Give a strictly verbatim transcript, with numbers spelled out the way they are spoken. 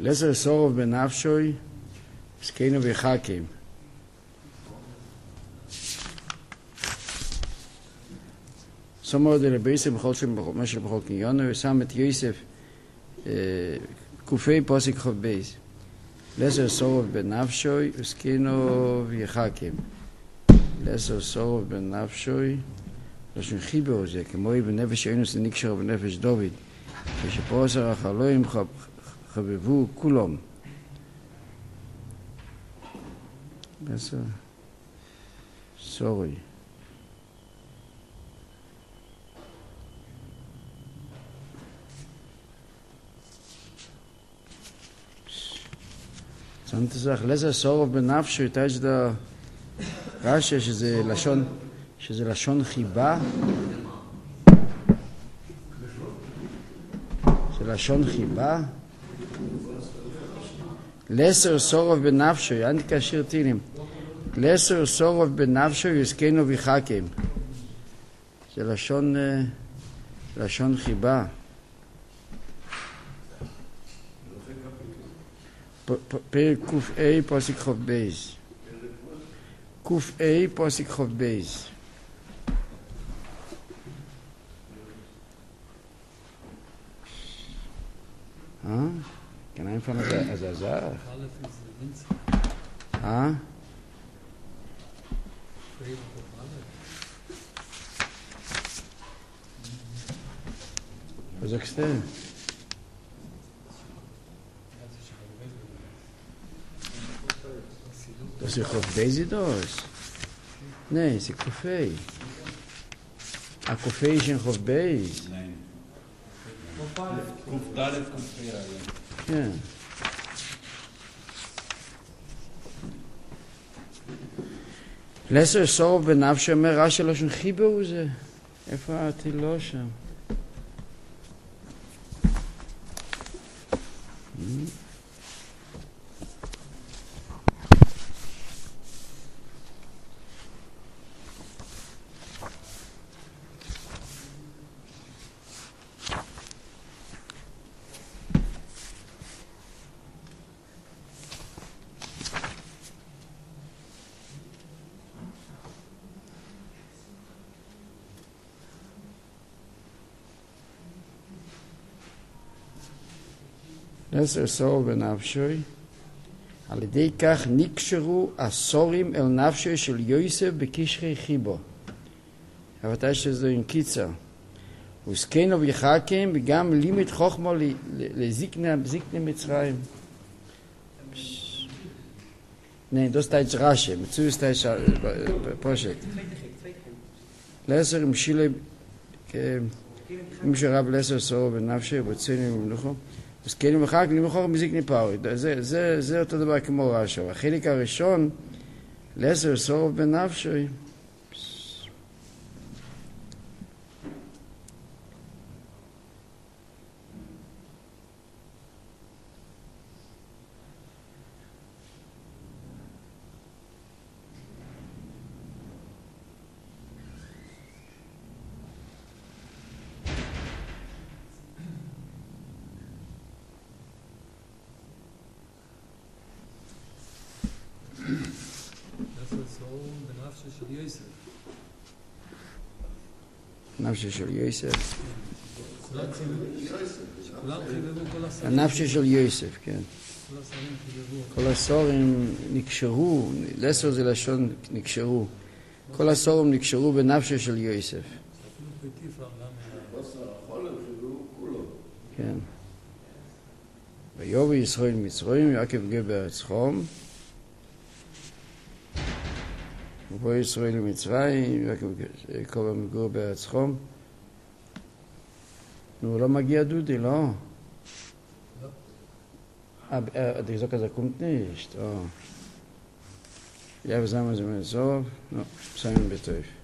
לסר סורוב בנפשוי, זקנו וחכים. סומר דלבייסר בכל שם משל בכל קניונו, ושם את יוסף קופי פוסק חוב בייס. לסר סורוב בנפשוי, זקנו וחכים. לסר סורוב בנפשוי, לשון חיבור זה, כמו בנפש אינוס נקשר בנפש דוד, כשפרוסר החלואים חבבו כולם. לסר סורי. זאת אומרת, לסר סורוב בנפשוי, יש דה רש"י שזה לשון, שזה לשון חיבה, זה לשון חיבה. לסר סורוב בנפשוי, אנתי כאשיר טילים, לסר סורוב בנפשוי יזכנו וחכים, זה לשון, לשון חיבה. פרק ק"א פסוק חוב בייס. ק"א פסוק חוב בייס. אה? Kann einfach nur sagen, also sag. Ah? Was sagst du? Das ist auf Bezi das? Nein, es ist Kaffee. A Kaffee ist auf Bezi. Nein. Kuf Dalet, Kuf Feier. כן. לסר סורוב בנפשו אומר רש"י לשון חיבור זה. איפה התילו שם? לסר סורוב בנפשוי, על ידי כך נקשרו הסורים אל נפשוי של יוסף בקשרי חיבו. הבטא שזה עם קיצר. וזקנו וחכים וגם לימד חוכמו לזקנה מצרים. Nee, das ist Rashi. Mit zu ist das Projekt. Leser im Schile, im Scherab Leser so בנפשי ובצנים ובנוחו. אז כן ומחק למחור מזיקני פאורי. זה, זה, זה אותו דבר כמו רש"י. החלק הראשון, לסר סורוב בנפשי. הנפש של יוסף. הנפש של יוסף, כן. כל הסורים נקשרו, לסר זה לשון נקשרו. כל הסורים נקשרו בנפש של יוסף. כן. ויובא ישראל מצרים, יעקב גר בארץ חום. ובוא ישראל למצרים, יעקב מגור בארץ חום. נו, לא מגיע דודי, לא? אה, die Socke, der kommt nicht. Oh. Ja, wir sagen mal so, no, sagen wir bitte.